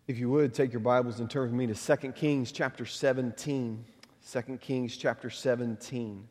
If you would, take your Bibles and turn with me to 2 Kings chapter 17. 2 Kings chapter 17.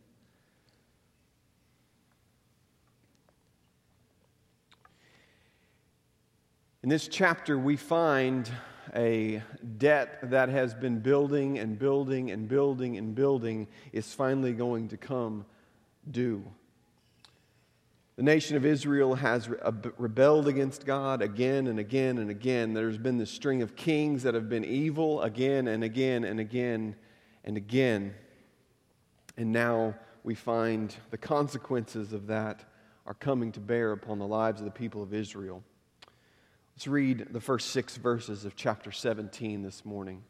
In this chapter, we find a debt that has been building and building and building and building is finally going to come due. The nation of Israel has rebelled against God again and again and again. There's been this string of kings that have been evil again and again and again and again. And now we find the consequences of that are coming to bear upon the lives of the people of Israel. Let's read the first 6 verses of chapter 17 this morning.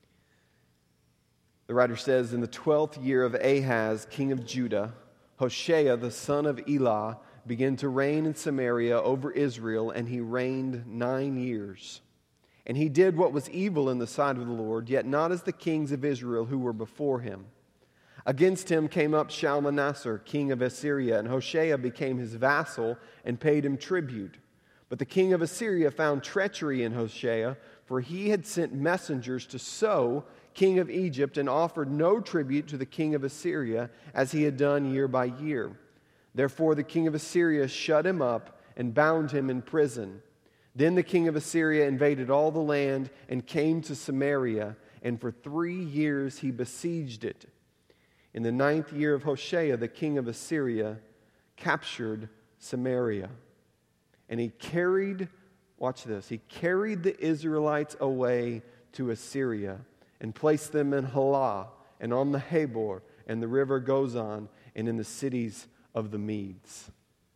The writer says, "In the 12th year of Ahaz, king of Judah, Hoshea the son of Elah began to reign in Samaria over Israel, and he reigned 9 years. And he did what was evil in the sight of the Lord, yet not as the kings of Israel who were before him. Against him came up Shalmaneser, king of Assyria, and Hoshea became his vassal and paid him tribute. But the king of Assyria found treachery in Hoshea, for he had sent messengers to So, king of Egypt, and offered no tribute to the king of Assyria, as he had done year by year. Therefore the king of Assyria shut him up and bound him in prison. Then the king of Assyria invaded all the land and came to Samaria, and for 3 years he besieged it. In the 9th year of Hoshea, the king of Assyria captured Samaria. And he carried, watch this, he carried the Israelites away to Assyria and placed them in Halah and on the Habor and the river Gozan and in the cities of the Medes."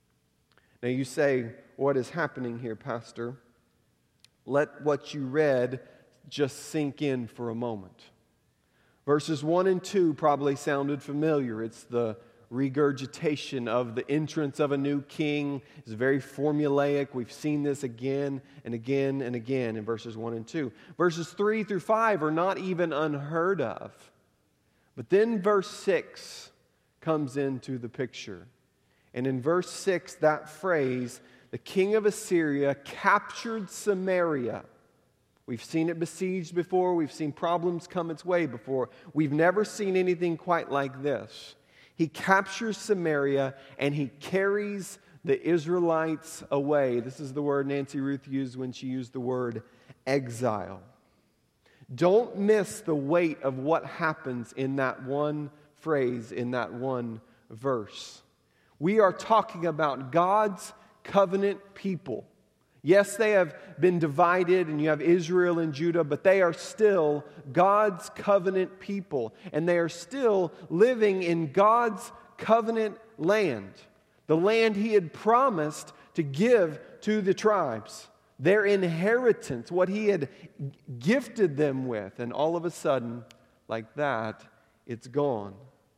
Now you say, what is happening here, Pastor? Let what you read just sink in for a moment. Verses 1 and 2 probably sounded familiar. It's the regurgitation of the entrance of a new king. It's very formulaic. We've seen this again and again and again in verses 1 and 2. Verses 3 through 5 are not even unheard of. But then verse 6 comes into the picture. And in verse 6, that phrase, the king of Assyria captured Samaria. We've seen it besieged before. We've seen problems come its way before. We've never seen anything quite like this. He captures Samaria and he carries the Israelites away. This is the word Nancy Ruth used when she used the word exile. Don't miss the weight of what happens in that one phrase, in that one verse. We are talking about God's covenant people. Yes, they have been divided, and you have Israel and Judah, but they are still God's covenant people, and they are still living in God's covenant land, the land He had promised to give to the tribes, their inheritance, what He had gifted them with, and all of a sudden, like that, it's gone.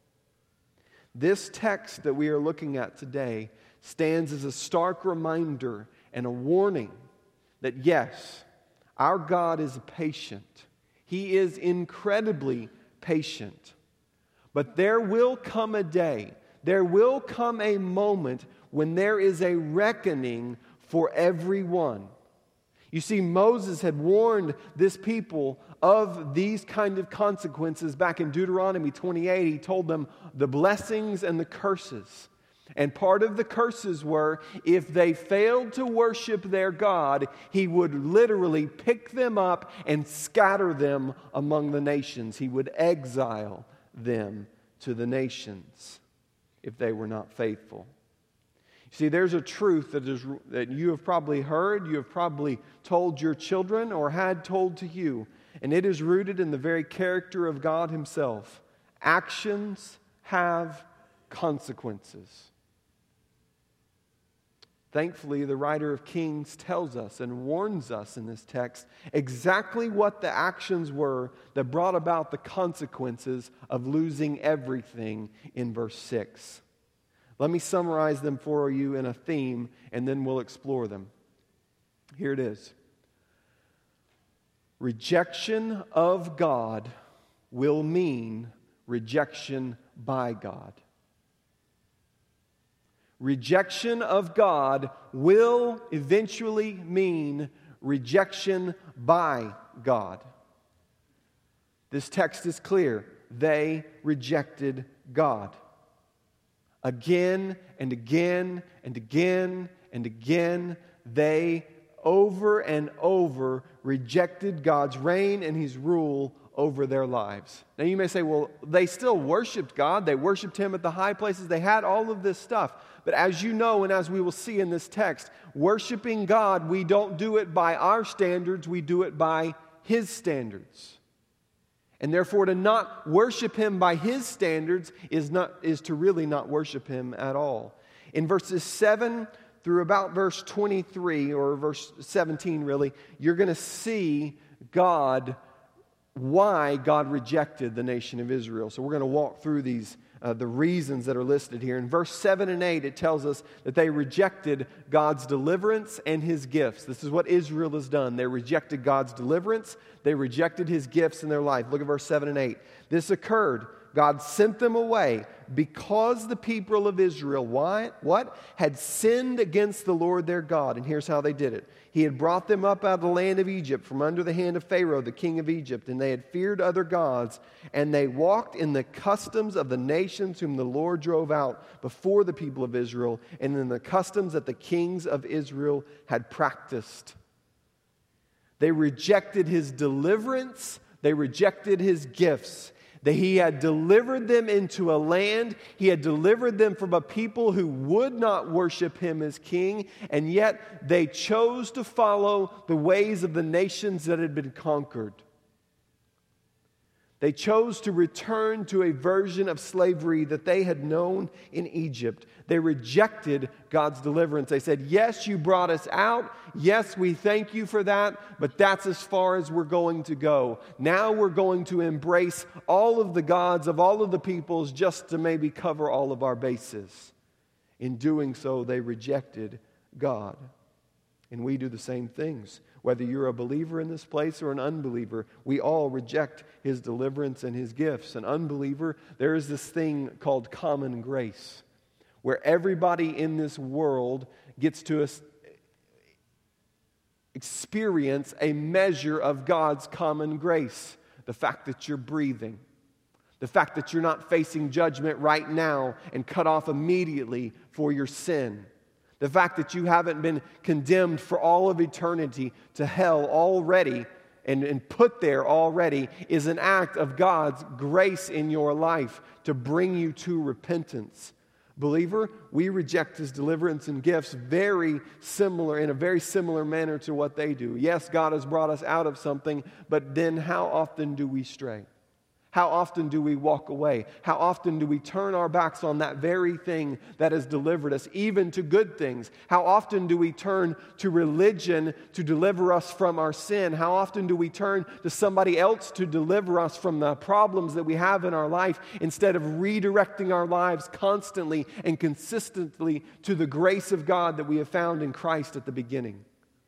This text that we are looking at today stands as a stark reminder and a warning that yes, our God is patient. He is incredibly patient. But there will come a day, there will come a moment when there is a reckoning for everyone. You see, Moses had warned this people of these kind of consequences back in Deuteronomy 28. He told them the blessings and the curses. And part of the curses were, if they failed to worship their God, He would literally pick them up and scatter them among the nations. He would exile them to the nations if they were not faithful. See, there's a truth that you have probably heard, you have probably told your children or had told to you, and it is rooted in the very character of God Himself. Actions have consequences. Thankfully, the writer of Kings tells us and warns us in this text exactly what the actions were that brought about the consequences of losing everything in verse 6. Let me summarize them for you in a theme, and then we'll explore them. Here it is. Rejection of God will mean rejection by God. Rejection of God will eventually mean rejection by God. This text is clear. They rejected God. Again and again and again and again, they over and over rejected God's reign and His rule over their lives. Now you may say, well, they still worshiped God. They worshiped Him at the high places. They had all of this stuff. But as you know, and as we will see in this text, worshiping God, we don't do it by our standards. We do it by His standards. And therefore, to not worship Him by His standards is to really not worship Him at all. In verses 7 through about verse 23, or verse 17 really, you're going to see why God rejected the nation of Israel. So we're going to walk through these, the reasons that are listed here. In verse 7 and 8, it tells us that they rejected God's deliverance and His gifts. This is what Israel has done. They rejected God's deliverance. They rejected His gifts in their life. Look at verse 7 and 8. This occurred. God sent them away because the people of Israel, what? Had sinned against the Lord their God. And here's how they did it. He had brought them up out of the land of Egypt from under the hand of Pharaoh, the king of Egypt, and they had feared other gods, and they walked in the customs of the nations whom the Lord drove out before the people of Israel, and in the customs that the kings of Israel had practiced. They rejected His deliverance. They rejected His gifts. That He had delivered them into a land. He had delivered them from a people who would not worship Him as king, and yet they chose to follow the ways of the nations that had been conquered. They chose to return to a version of slavery that they had known in Egypt. They rejected God's deliverance. They said, yes, you brought us out. Yes, we thank you for that, but that's as far as we're going to go. Now we're going to embrace all of the gods of all of the peoples just to maybe cover all of our bases. In doing so, they rejected God. And we do the same things. Whether you're a believer in this place or an unbeliever, we all reject His deliverance and His gifts. An unbeliever, there is this thing called common grace, where everybody in this world gets to experience a measure of God's common grace. The fact that you're breathing, the fact that you're not facing judgment right now and cut off immediately for your sin. The fact that you haven't been condemned for all of eternity to hell already and put there already is an act of God's grace in your life to bring you to repentance. Believer, we reject His deliverance and gifts in a very similar manner to what they do. Yes, God has brought us out of something, but then how often do we stray? How often do we walk away? How often do we turn our backs on that very thing that has delivered us, even to good things? How often do we turn to religion to deliver us from our sin? How often do we turn to somebody else to deliver us from the problems that we have in our life instead of redirecting our lives constantly and consistently to the grace of God that we have found in Christ at the beginning?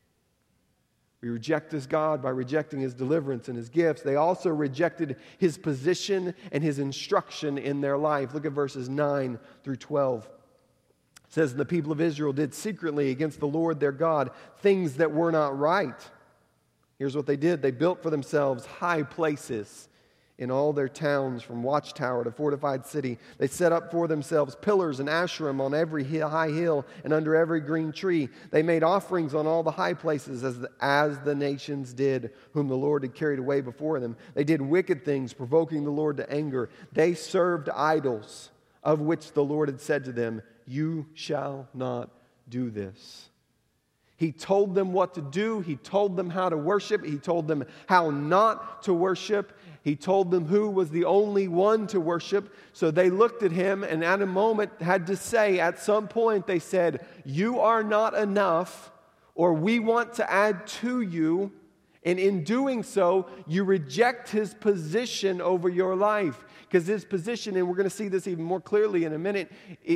We reject this God by rejecting His deliverance and His gifts. They also rejected His position and His instruction in their life. Look at verses 9 through 12. It says, the people of Israel did secretly against the Lord their God things that were not right. Here's what they did. They built for themselves high places in all their towns, from watchtower to fortified city. They set up for themselves pillars and Asherim on every high hill and under every green tree. They made offerings on all the high places as the nations did, whom the Lord had carried away before them. They did wicked things, provoking the Lord to anger. They served idols, of which the Lord had said to them, you shall not do this. He told them what to do. He told them how to worship. He told them how not to worship. He told them who was the only one to worship. So they looked at Him and at a moment had to say, at some point they said, you are not enough, or we want to add to you. And in doing so, you reject His position over your life. Because His position, and we're going to see this even more clearly in a minute,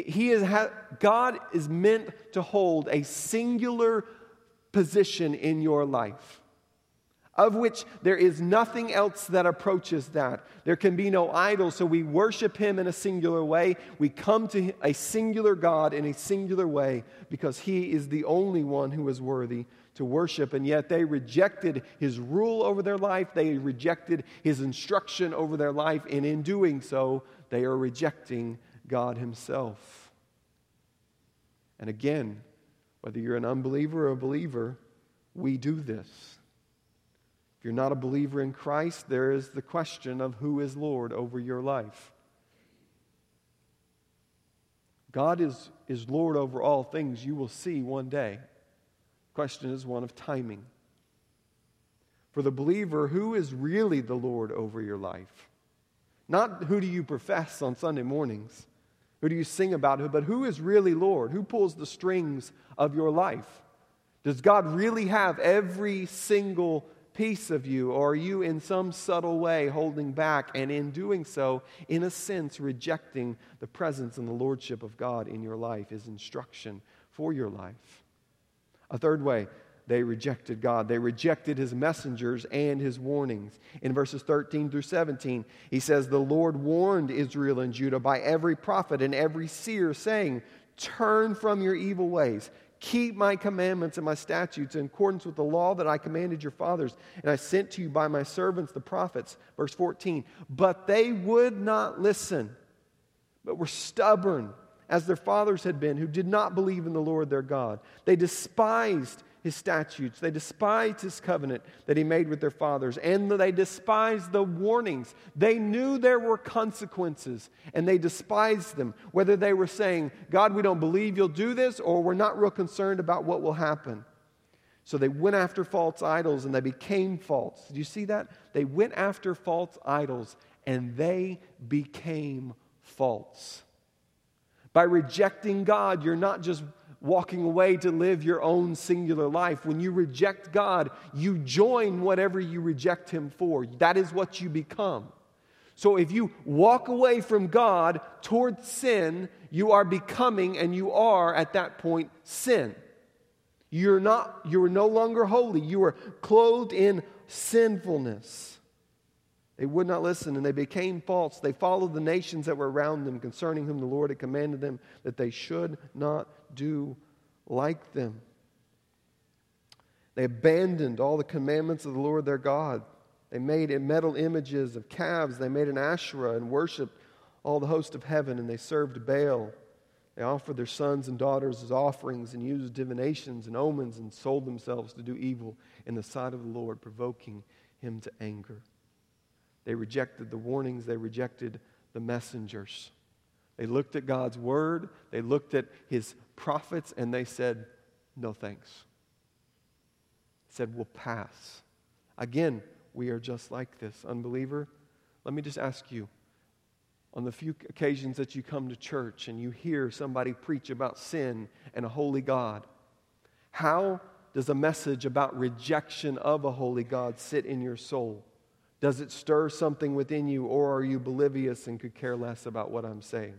God is meant to hold a singular position in your life, of which there is nothing else that approaches that. There can be no idol, so we worship Him in a singular way. We come to a singular God in a singular way because He is the only one who is worthy to worship, and yet they rejected his rule over their life. They rejected his instruction over their life, and in doing so, they are rejecting God himself. And again, whether you're an unbeliever or a believer, we do this. If you're not a believer in Christ, there is the question of who is Lord over your life. God is Lord over all things, you will see one day. The question is one of timing. For the believer, who is really the Lord over your life? Not who do you profess on Sunday mornings, who do you sing about, but who is really Lord? Who pulls the strings of your life? Does God really have every single piece of you, or are you in some subtle way holding back, and in doing so, in a sense, rejecting the presence and the lordship of God in your life, his instruction for your life? A third way, they rejected God. They rejected his messengers and his warnings. In verses 13 through 17, he says, "The Lord warned Israel and Judah by every prophet and every seer, saying, 'Turn from your evil ways. Keep my commandments and my statutes in accordance with the law that I commanded your fathers, and I sent to you by my servants the prophets.'" Verse 14, "But they would not listen, but were stubborn, as their fathers had been, who did not believe in the Lord their God. They despised his statutes. They despised his covenant that he made with their fathers, and they despised the warnings. They knew there were consequences, and they despised them, whether they were saying, 'God, we don't believe you'll do this,' or 'We're not real concerned about what will happen.' So they went after false idols, and they became false." Did you see that? They went after false idols, and they became false. By rejecting God, you're not just walking away to live your own singular life. When you reject God, you join whatever you reject him for. That is what you become. So if you walk away from God toward sin, you are becoming, and you are at that point, sin. You are no longer holy. You are clothed in sinfulness. They would not listen, and they became false. They followed the nations that were around them, concerning whom the Lord had commanded them that they should not do like them. They abandoned all the commandments of the Lord their God. They made metal images of calves. They made an Asherah and worshipped all the host of heaven, and they served Baal. They offered their sons and daughters as offerings, and used divinations and omens, and sold themselves to do evil in the sight of the Lord, provoking him to anger. They rejected the warnings. They rejected the messengers. They looked at God's word. They looked at his prophets, and they said, "No thanks." Said, "We'll pass." Again, we are just like this. Unbeliever, let me just ask you, on the few occasions that you come to church and you hear somebody preach about sin and a holy God, how does a message about rejection of a holy God sit in your soul? Does it stir something within you, or are you oblivious and could care less about what I'm saying?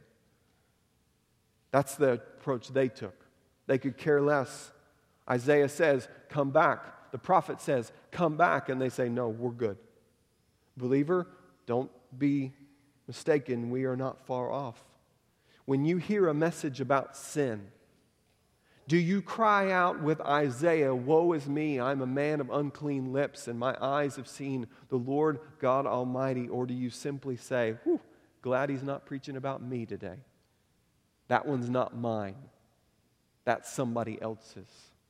That's the approach they took. They could care less. Isaiah says, "Come back." The prophet says, "Come back." And they say, "No, we're good." Believer, don't be mistaken. We are not far off. When you hear a message about sin, do you cry out with Isaiah, "Woe is me, I'm a man of unclean lips, and my eyes have seen the Lord God Almighty"? Or do you simply say, "Whew, glad he's not preaching about me today. That one's not mine. That's somebody else's"?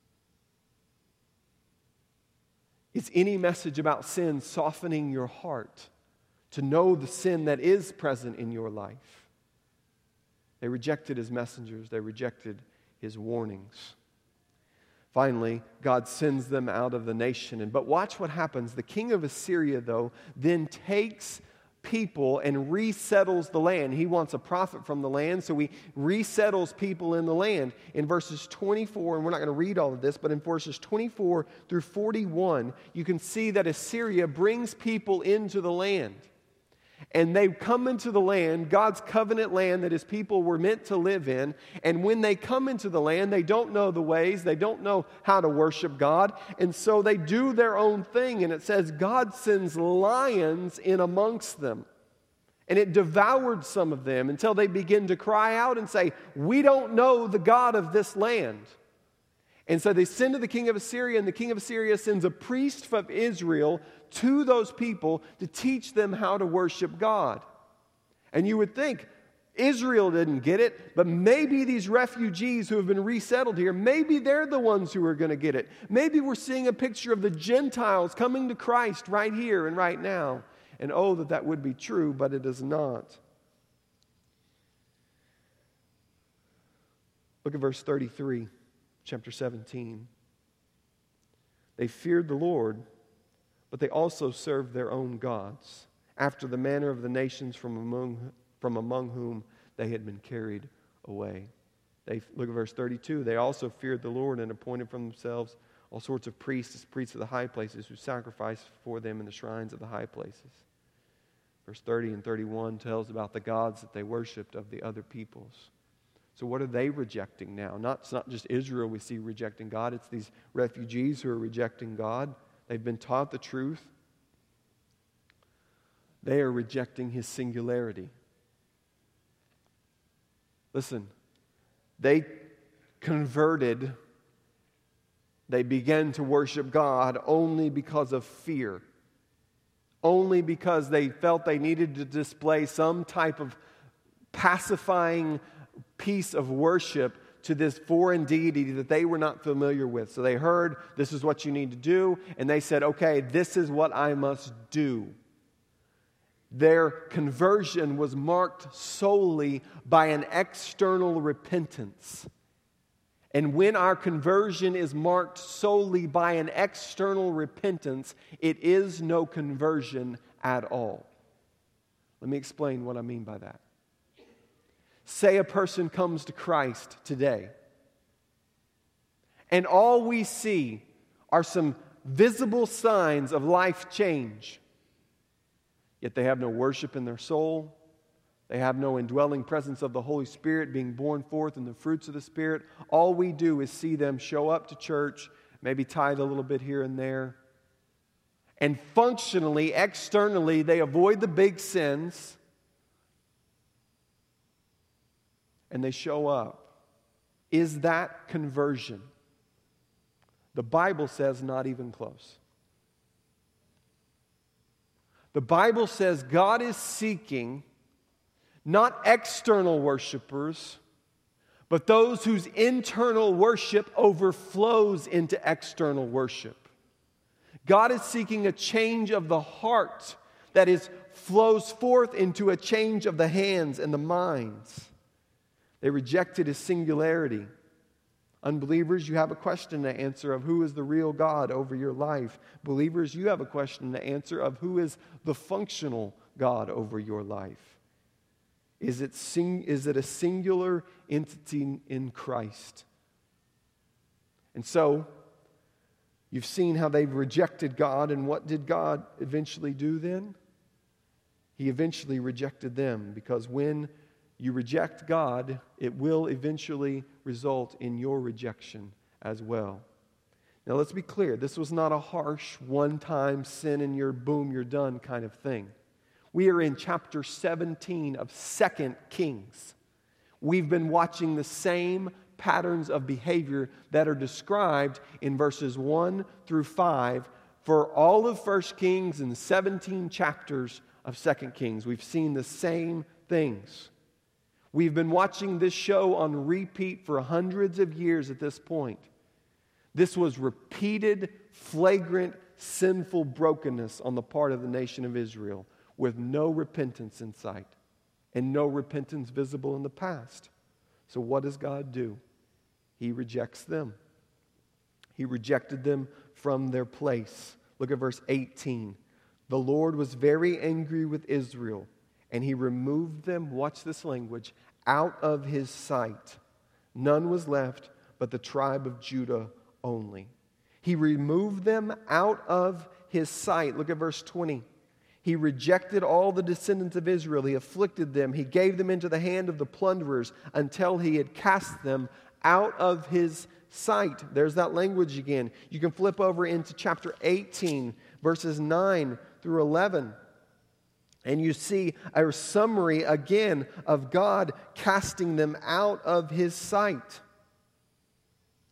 Is any message about sin softening your heart to know the sin that is present in your life? They rejected his messengers. They rejected his warnings. Finally, God sends them out of the nation. But watch what happens. The king of Assyria, though, then takes people and resettles the land. He wants a prophet from the land, so he resettles people in the land. In verses 24, and we're not going to read all of this, but in verses 24 through 41, you can see that Assyria brings people into the land. And they come into the land, God's covenant land that his people were meant to live in. And when they come into the land, they don't know the ways. They don't know how to worship God. And so they do their own thing. And it says God sends lions in amongst them. And it devoured some of them until they begin to cry out and say, "We don't know the God of this land." And so they send to the king of Assyria, and the king of Assyria sends a priest from Israel to those people to teach them how to worship God. And you would think Israel didn't get it, but maybe these refugees who have been resettled here, maybe they're the ones who are going to get it. Maybe we're seeing a picture of the Gentiles coming to Christ right here and right now. And oh, that would be true, but it is not. Look at verse 33. Chapter 17. They feared the Lord, but they also served their own gods, after the manner of the nations from among whom they had been carried away. Look at verse 32. They also feared the Lord and appointed for themselves all sorts of priests of the high places, who sacrificed for them in the shrines of the high places. Verse 30 and 31 tells about the gods that they worshipped of the other peoples. So what are they rejecting now? It's not just Israel we see rejecting God. It's these refugees who are rejecting God. They've been taught the truth. They are rejecting His singularity. Listen, they converted. They began to worship God only because of fear. Only because they felt they needed to display some type of pacifying piece of worship to this foreign deity that they were not familiar with. So they heard, this is what you need to do, and they said, okay, this is what I must do. Their conversion was marked solely by an external repentance. And when our conversion is marked solely by an external repentance, it is no conversion at all. Let me explain what I mean by that. Say a person comes to Christ today, and all we see are some visible signs of life change, yet they have no worship in their soul. They have no indwelling presence of the Holy Spirit being born forth in the fruits of the Spirit. All we do is see them show up to church, maybe tithe a little bit here and there. And functionally, externally, they avoid the big sins. And they show up. Is that conversion? The Bible says not even close. The Bible says God is seeking not external worshipers, but those whose internal worship overflows into external worship. God is seeking a change of the heart that flows forth into a change of the hands and the minds. They rejected His singularity. Unbelievers, you have a question to answer of who is the real God over your life. Believers, you have a question to answer of who is the functional God over your life. Is it a singular entity in Christ? And so, you've seen how they've rejected God, and what did God eventually do then? He eventually rejected them, because when you reject God, it will eventually result in your rejection as well. Now let's be clear, this was not a harsh, one-time sin and you're done kind of thing. We are in chapter 17 of 2 Kings. We've been watching the same patterns of behavior that are described in verses 1 through 5 for all of 1 Kings and 17 chapters of 2 Kings. We've seen the same things. We've been watching this show on repeat for hundreds of years at this point. This was repeated, flagrant, sinful brokenness on the part of the nation of Israel with no repentance in sight and no repentance visible in the past. So what does God do? He rejects them. He rejected them from their place. Look at verse 18. The Lord was very angry with Israel, and He removed them, watch this language, out of His sight. None was left but the tribe of Judah only. He removed them out of His sight. Look at verse 20. He rejected all the descendants of Israel. He afflicted them. He gave them into the hand of the plunderers until He had cast them out of His sight. There's that language again. You can flip over into chapter 18, verses 9 through 11. And you see a summary again of God casting them out of His sight.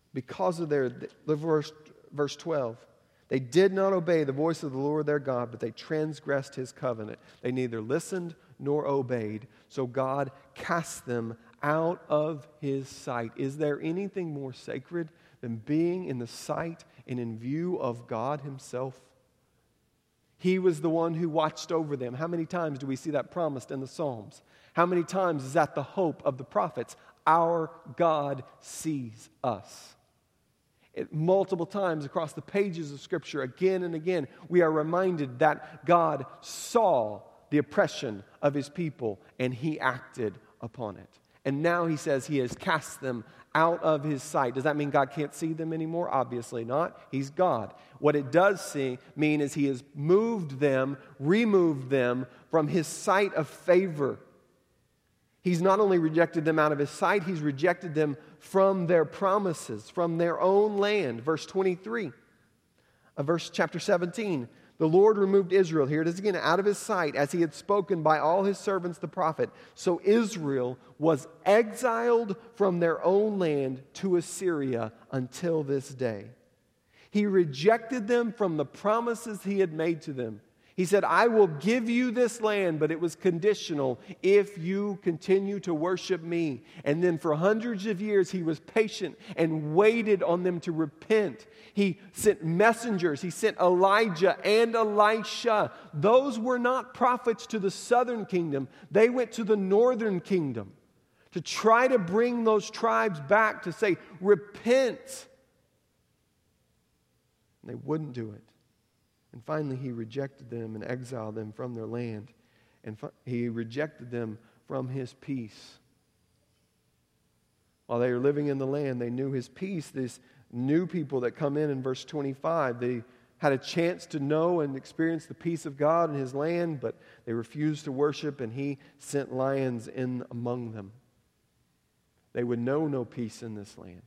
Because of verse 12. They did not obey the voice of the Lord their God, but they transgressed his covenant. They neither listened nor obeyed. So God cast them out of his sight. Is there anything more sacred than being in the sight and in view of God himself? He was the one who watched over them. How many times do we see that promised in the Psalms? How many times is that the hope of the prophets? Our God sees us. Multiple times across the pages of Scripture, again and again, we are reminded that God saw the oppression of his people and he acted upon it. And now he says he has cast them out of his sight. Does that mean God can't see them anymore? Obviously not. He's God. What it does mean is he has removed them from his sight of favor. He's not only rejected them out of his sight, he's rejected them from their promises, from their own land. Verse 23 of chapter 17. The Lord removed Israel, here it is again, out of his sight, as he had spoken by all his servants the prophet. So Israel was exiled from their own land to Assyria until this day. He rejected them from the promises he had made to them. He said, I will give you this land, but it was conditional if you continue to worship me. And then for hundreds of years, he was patient and waited on them to repent. He sent messengers. He sent Elijah and Elisha. Those were not prophets to the southern kingdom. They went to the northern kingdom to try to bring those tribes back to say, repent. And they wouldn't do it. And finally, he rejected them and exiled them from their land. And he rejected them from his peace. While they were living in the land, they knew his peace. These new people that come in verse 25, they had a chance to know and experience the peace of God in his land, but they refused to worship, and he sent lions in among them. They would know no peace in this land.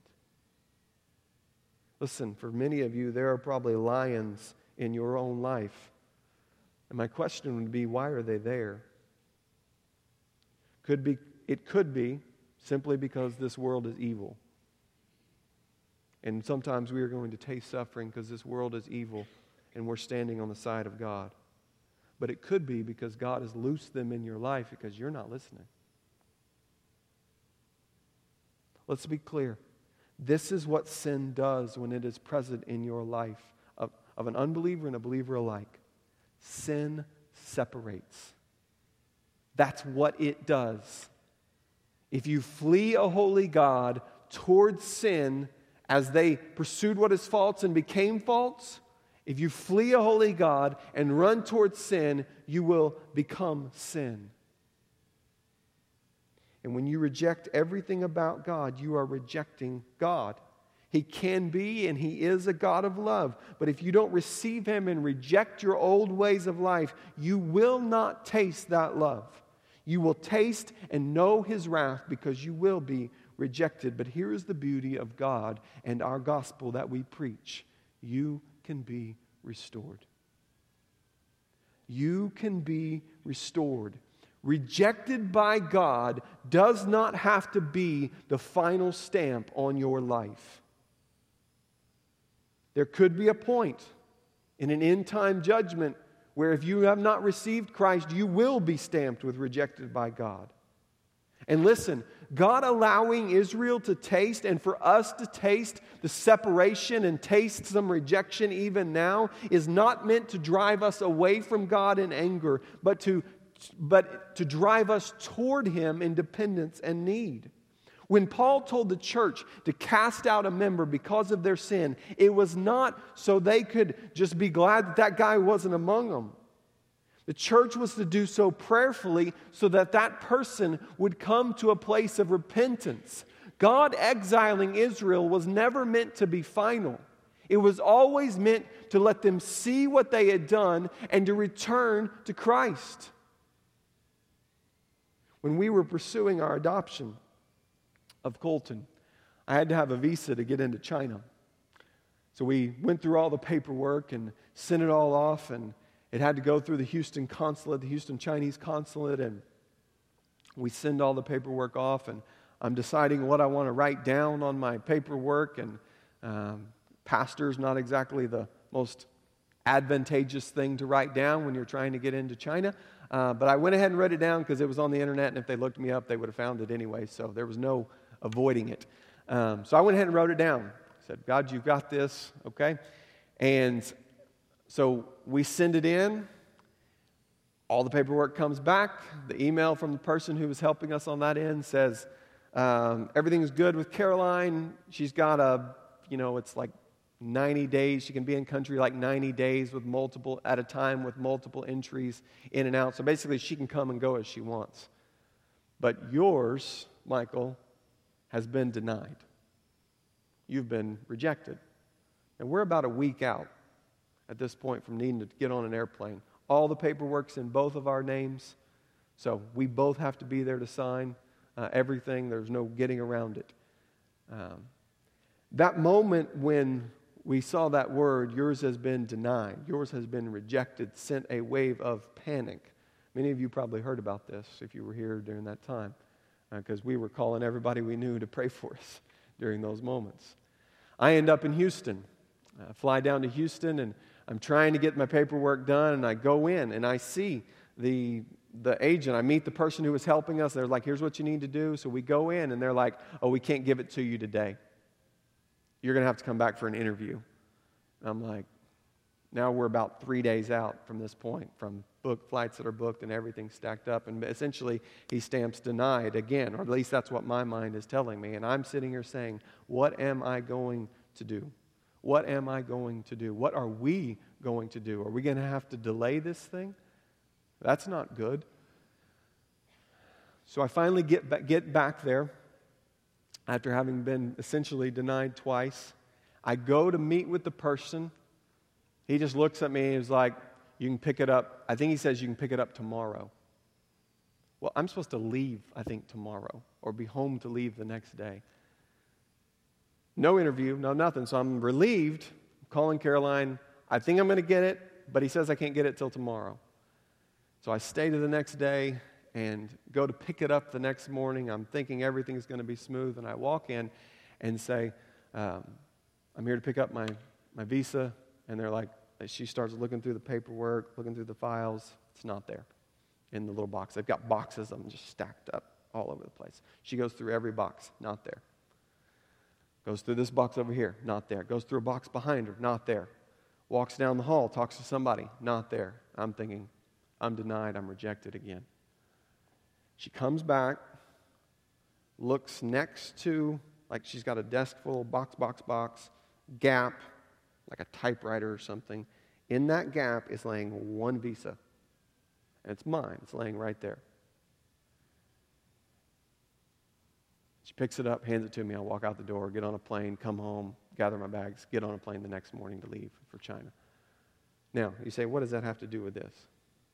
Listen, for many of you, there are probably lions in your own life. And my question would be, why are they there? It could be simply because this world is evil. And sometimes we are going to taste suffering because this world is evil and we're standing on the side of God. But it could be because God has loosed them in your life because you're not listening. Let's be clear. This is what sin does when it is present in your life of an unbeliever and a believer alike. Sin separates. That's what it does. If you flee a holy God towards sin as they pursued what is false and became false, if you flee a holy God and run towards sin, you will become sin. And when you reject everything about God, you are rejecting God. He can be and he is a God of love. But if you don't receive him and reject your old ways of life, you will not taste that love. You will taste and know his wrath because you will be rejected. But here is the beauty of God and our gospel that we preach. You can be restored. You can be restored. Rejected by God does not have to be the final stamp on your life. There could be a point in an end-time judgment where if you have not received Christ, you will be stamped with rejected by God. And listen, God allowing Israel to taste and for us to taste the separation and taste some rejection even now is not meant to drive us away from God in anger, but to drive us toward him in dependence and need. When Paul told the church to cast out a member because of their sin, it was not so they could just be glad that that guy wasn't among them. The church was to do so prayerfully so that that person would come to a place of repentance. God exiling Israel was never meant to be final. It was always meant to let them see what they had done and to return to Christ. When we were pursuing our adoption of Colton, I had to have a visa to get into China. So we went through all the paperwork and sent it all off, and it had to go through the Houston consulate, the Houston Chinese consulate, and we send all the paperwork off, and I'm deciding what I want to write down on my paperwork, and Pastor's not exactly the most advantageous thing to write down when you're trying to get into China. But I went ahead and wrote it down because it was on the internet, and if they looked me up, they would have found it anyway, so there was no avoiding it. So I went ahead and wrote it down. I said, God, you've got this, okay? And so we send it in. All the paperwork comes back. The email from the person who was helping us on that end says, everything's good with Caroline. She's got it's like 90 days. She can be in country like 90 days at a time with multiple entries in and out. So basically, she can come and go as she wants. But yours, Michael, has been denied. You've been rejected. And we're about a week out at this point from needing to get on an airplane. All the paperwork's in both of our names, so we both have to be there to sign everything. There's no getting around it. That moment when we saw that word, yours has been denied, yours has been rejected, sent a wave of panic. Many of you probably heard about this if you were here during that time, because we were calling everybody we knew to pray for us during those moments. I end up in Houston. I fly down to Houston, and I'm trying to get my paperwork done, and I go in, and I see the agent. I meet the person who was helping us. They're like, here's what you need to do. So we go in, and they're like, oh, we can't give it to you today. You're going to have to come back for an interview. And I'm like, now we're about 3 days out from this point, from flights that are booked and everything stacked up. And essentially, he stamps denied again, or at least that's what my mind is telling me. And I'm sitting here saying, what am I going to do? What am I going to do? What are we going to do? Are we going to have to delay this thing? That's not good. So I finally get back there after having been essentially denied twice. I go to meet with the person. He just looks at me and is like, you can pick it up. I think he says you can pick it up tomorrow. Well, I'm supposed to leave, I think, tomorrow or be home to leave the next day. No interview, no nothing. So I'm relieved, calling Caroline. I think I'm going to get it, but he says I can't get it till tomorrow. So I stay to the next day and go to pick it up the next morning. I'm thinking everything's going to be smooth, and I walk in and say, I'm here to pick up my visa. And they're like, she starts looking through the paperwork, looking through the files. It's not there in the little box. They've got boxes of them just stacked up all over the place. She goes through every box, not there. Goes through this box over here, not there. Goes through a box behind her, not there. Walks down the hall, talks to somebody, not there. I'm thinking, I'm denied, I'm rejected again. She comes back, looks next to, like she's got a desk full of box, gap, like a typewriter or something. In that gap is laying one visa. And it's mine. It's laying right there. She picks it up, hands it to me. I walk out the door, get on a plane, come home, gather my bags, get on a plane the next morning to leave for China. Now, you say, what does that have to do with this?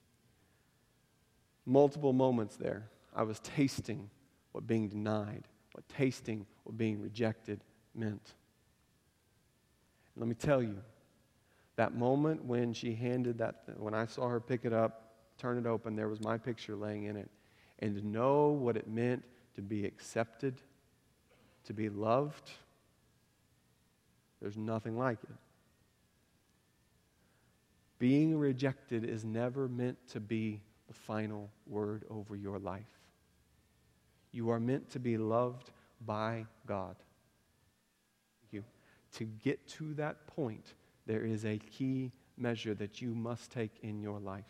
Multiple moments there, I was tasting what being denied, what being rejected meant. Let me tell you, that moment when she handed when I saw her pick it up, turn it open, there was my picture laying in it. And to know what it meant to be accepted, to be loved, there's nothing like it. Being rejected is never meant to be the final word over your life. You are meant to be loved by God. To get to that point, there is a key measure that you must take in your life.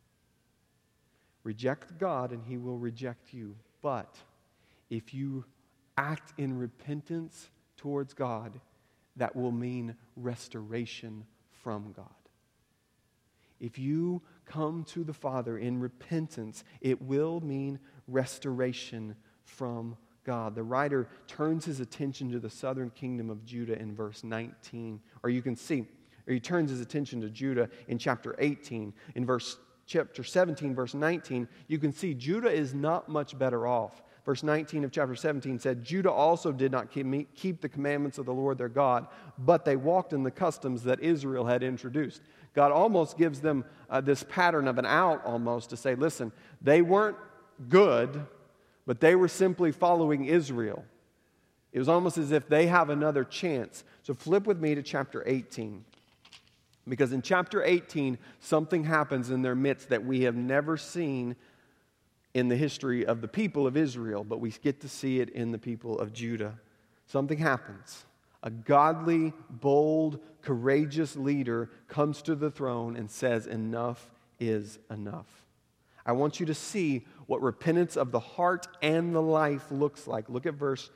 Reject God and He will reject you. But if you act in repentance towards God, that will mean restoration from God. If you come to the Father in repentance, it will mean restoration from God. The writer turns his attention to the southern kingdom of Judah in verse 19. He turns his attention to Judah in chapter 18. In chapter 17, verse 19, you can see Judah is not much better off. Verse 19 of chapter 17 said, Judah also did not keep the commandments of the Lord their God, but they walked in the customs that Israel had introduced. God almost gives them this pattern of an out almost to say, listen, they weren't good, but they were simply following Israel. It was almost as if they have another chance. So flip with me to chapter 18. Because in chapter 18, something happens in their midst that we have never seen in the history of the people of Israel, but we get to see it in the people of Judah. Something happens. A godly, bold, courageous leader comes to the throne and says, enough is enough. I want you to see what repentance of the heart and the life looks like. Look at verse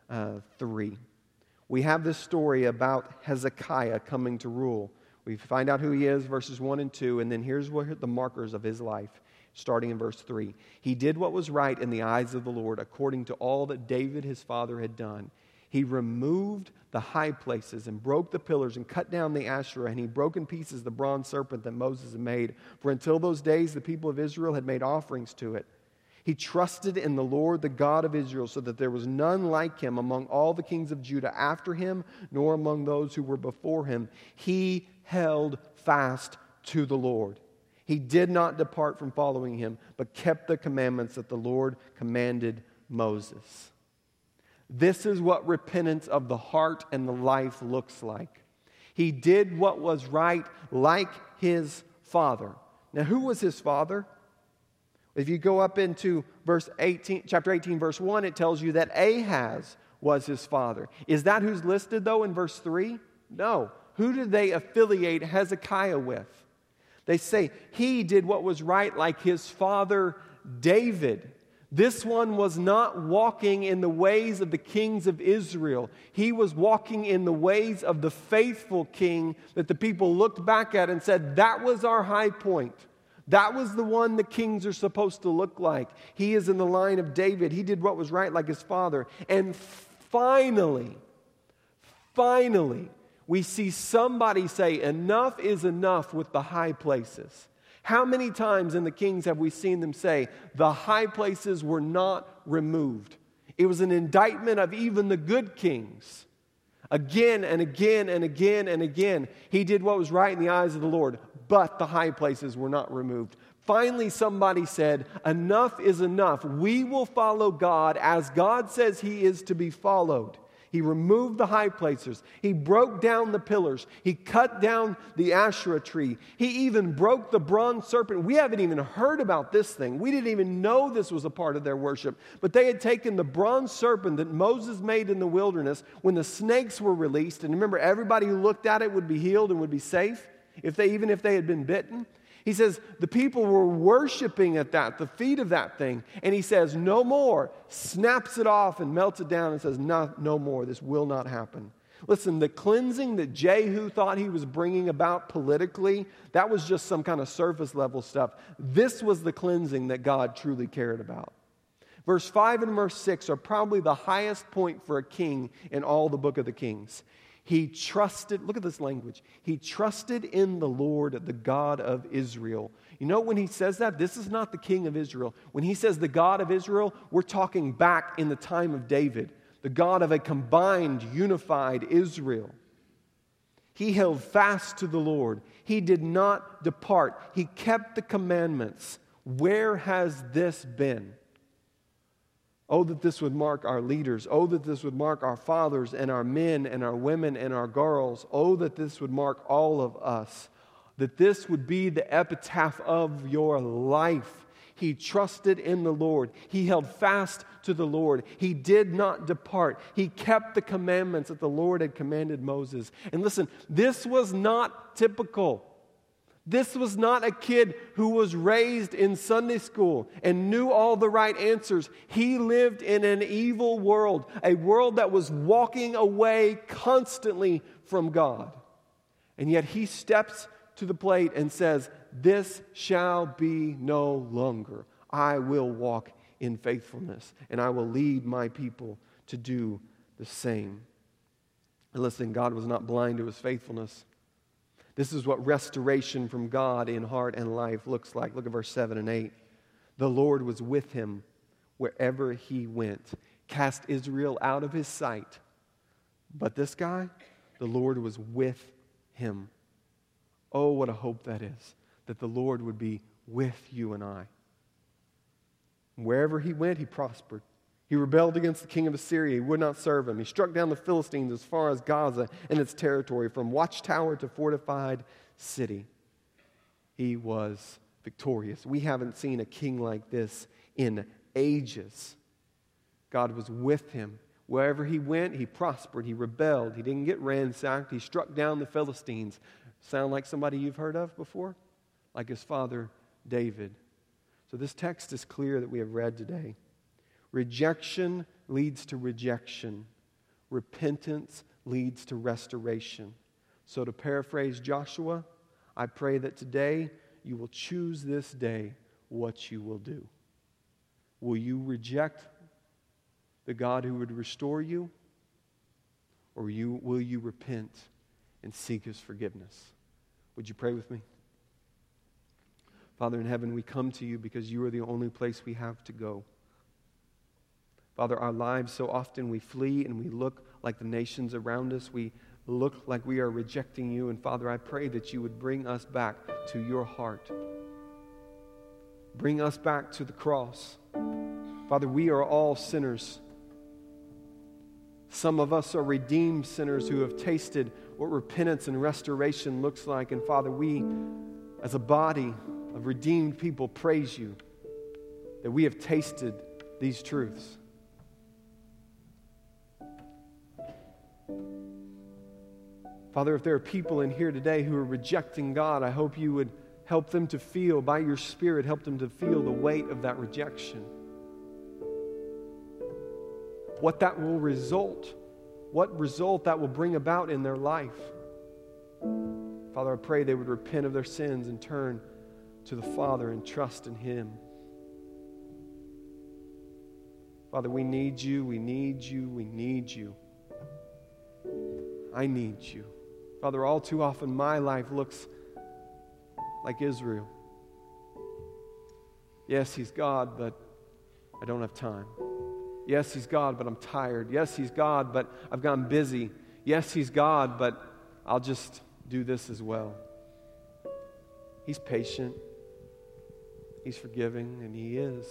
3. We have this story about Hezekiah coming to rule. We find out who he is, verses 1 and 2, and then here's what the markers of his life, starting in verse 3. He did what was right in the eyes of the Lord, according to all that David his father had done. He removed the high places and broke the pillars and cut down the Asherah, and he broke in pieces the bronze serpent that Moses had made. For until those days, the people of Israel had made offerings to it. He trusted in the Lord, the God of Israel, so that there was none like him among all the kings of Judah after him, nor among those who were before him. He held fast to the Lord. He did not depart from following him, but kept the commandments that the Lord commanded Moses. This is what repentance of the heart and the life looks like. He did what was right like his father. Now, who was his father? If you go up into chapter 18, verse 1, it tells you that Ahaz was his father. Is that who's listed, though, in verse 3? No. Who did they affiliate Hezekiah with? They say he did what was right like his father David. This one was not walking in the ways of the kings of Israel. He was walking in the ways of the faithful king that the people looked back at and said, that was our high point. That was the one the kings are supposed to look like. He is in the line of David. He did what was right like his father. And finally, we see somebody say, enough is enough with the high places. How many times in the Kings have we seen them say, the high places were not removed? It was an indictment of even the good kings. Again and again and again and again, he did what was right in the eyes of the Lord, but the high places were not removed. Finally, somebody said, enough is enough. We will follow God as God says he is to be followed. He removed the high places. He broke down the pillars. He cut down the Asherah tree. He even broke the bronze serpent. We haven't even heard about this thing. We didn't even know this was a part of their worship. But they had taken the bronze serpent that Moses made in the wilderness when the snakes were released. And remember, everybody who looked at it would be healed and would be safe, even if they had been bitten. He says the people were worshiping at the feet of that thing. And he says, no more. Snaps it off and melts it down and says, no more. This will not happen. Listen, the cleansing that Jehu thought he was bringing about politically, that was just some kind of surface level stuff. This was the cleansing that God truly cared about. Verse 5 and verse 6 are probably the highest point for a king in all the book of the Kings. He trusted, look at this language, he trusted in the Lord, the God of Israel. You know, when he says that, this is not the king of Israel. When he says the God of Israel, we're talking back in the time of David, the God of a combined, unified Israel. He held fast to the Lord. He did not depart. He kept the commandments. Where has this been? Oh, that this would mark our leaders. Oh, that this would mark our fathers and our men and our women and our girls. Oh, that this would mark all of us. That this would be the epitaph of your life. He trusted in the Lord. He held fast to the Lord. He did not depart. He kept the commandments that the Lord had commanded Moses. And listen, this was not typical. This was not a kid who was raised in Sunday school and knew all the right answers. He lived in an evil world, a world that was walking away constantly from God. And yet he steps to the plate and says, this shall be no longer. I will walk in faithfulness, and I will lead my people to do the same. And listen, God was not blind to his faithfulness. This is what restoration from God in heart and life looks like. Look at verse 7 and 8. The Lord was with him wherever he went, cast Israel out of his sight. But this guy, the Lord was with him. Oh, what a hope that is, that the Lord would be with you and I. Wherever he went, he prospered. He rebelled against the king of Assyria. He would not serve him. He struck down the Philistines as far as Gaza and its territory, from watchtower to fortified city. He was victorious. We haven't seen a king like this in ages. God was with him. Wherever he went, he prospered. He rebelled. He didn't get ransacked. He struck down the Philistines. Sound like somebody you've heard of before? Like his father David. So this text is clear that we have read today. Rejection leads to rejection. Repentance leads to restoration. So to paraphrase Joshua, I pray that today you will choose this day what you will do. Will you reject the God who would restore you? Or will you repent and seek His forgiveness? Would you pray with me? Father in heaven, we come to you because you are the only place we have to go. Father, our lives, so often we flee and we look like the nations around us. We look like we are rejecting you. And Father, I pray that you would bring us back to your heart. Bring us back to the cross. Father, we are all sinners. Some of us are redeemed sinners who have tasted what repentance and restoration looks like. And Father, we, as a body of redeemed people, praise you that we have tasted these truths. Father, if there are people in here today who are rejecting God, I hope you would help them to feel, by your Spirit, help them to feel the weight of that rejection. What that will result, what result that will bring about in their life. Father, I pray they would repent of their sins and turn to the Father and trust in Him. Father, we need you, we need you, we need you. I need you. Father, all too often my life looks like Israel. Yes, He's God, but I don't have time. Yes, He's God, but I'm tired. Yes, He's God, but I've gotten busy. Yes, He's God, but I'll just do this as well. He's patient. He's forgiving, and He is.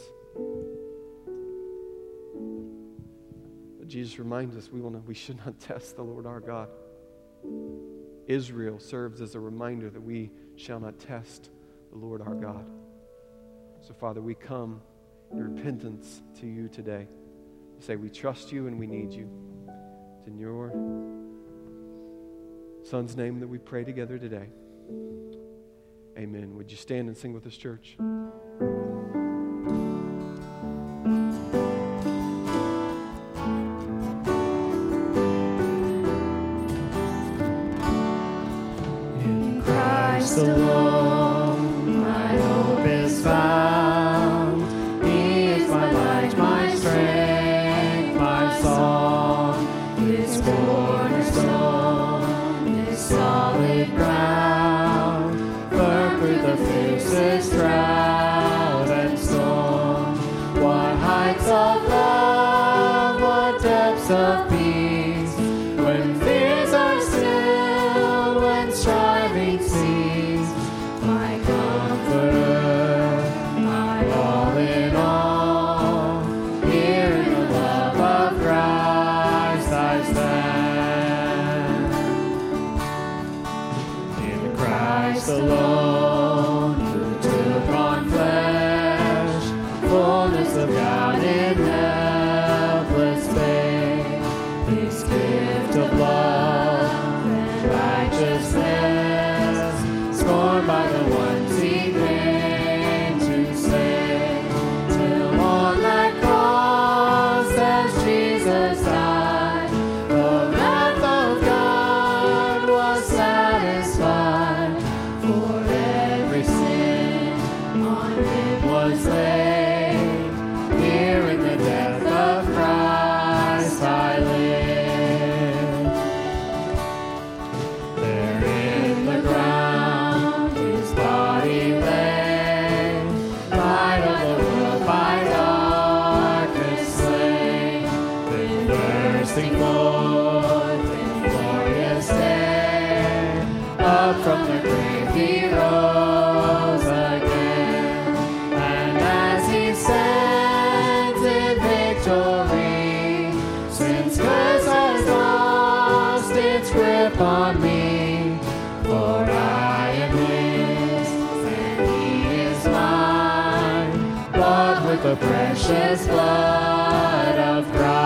But Jesus reminds us we should not test the Lord our God. Israel serves as a reminder that we shall not test the Lord our God. So, Father, we come in repentance to you today. We say we trust you and we need you. It's in your Son's name that we pray together today. Amen. Would you stand and sing with us, church? In Christ alone, my hope is found. He is my light, my strength, my song. His cornerstone is solid ground, firm through the fiercest drought and storm. What heights of love, what depths of peace, when fears are still, when striving cease. My comforter, my all in all, here in the love of Christ I stand. In Christ alone, who took on flesh, fullness of God in helpless babe, His gift of love and righteousness, scorned by the ones He came to save, till on that cross as Jesus died, the wrath of God was satisfied. For every sin on Him was laid, He with the precious blood of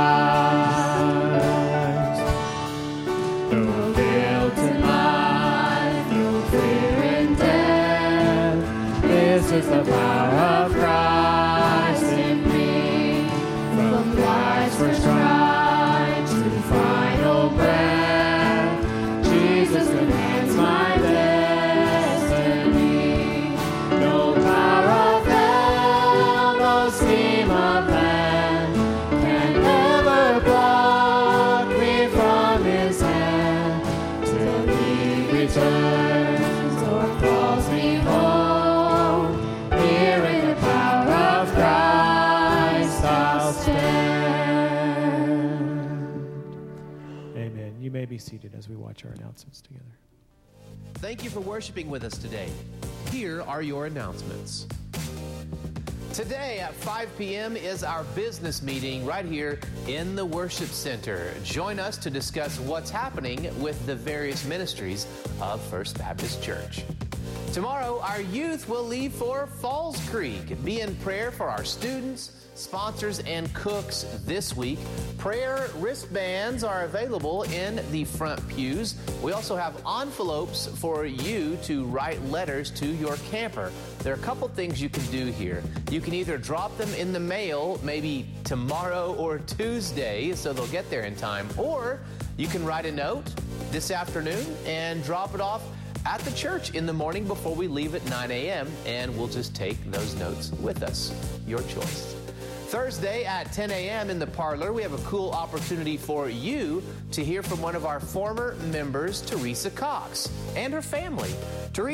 Christ. No guilt in life, no fear in death. This is the power of Christ in me. From life's first cry to final breath, Jesus commands my destiny. No power of hell, no scheme of man can ever block me from his hand till he returns or calls me home. Here in the power of Christ I'll stand. Amen. You may be seated as we watch our announcements together. Thank you for worshiping with us today. Here are your announcements. Today at 5 p.m. is our business meeting right here in the Worship Center. Join us to discuss what's happening with the various ministries of First Baptist Church. Tomorrow, our youth will leave for Falls Creek. Be in prayer for our students, sponsors, and cooks this week. Prayer wristbands are available in the front pews. We also have envelopes for you to write letters to your camper. There are a couple things you can do here. You can either drop them in the mail maybe tomorrow or Tuesday so they'll get there in time, or you can write a note this afternoon and drop it off at the church in the morning before we leave at 9 a.m., and we'll just take those notes with us. Your choice. Thursday at 10 a.m. in the parlor, we have a cool opportunity for you to hear from one of our former members, Teresa Cox, and her family. Teresa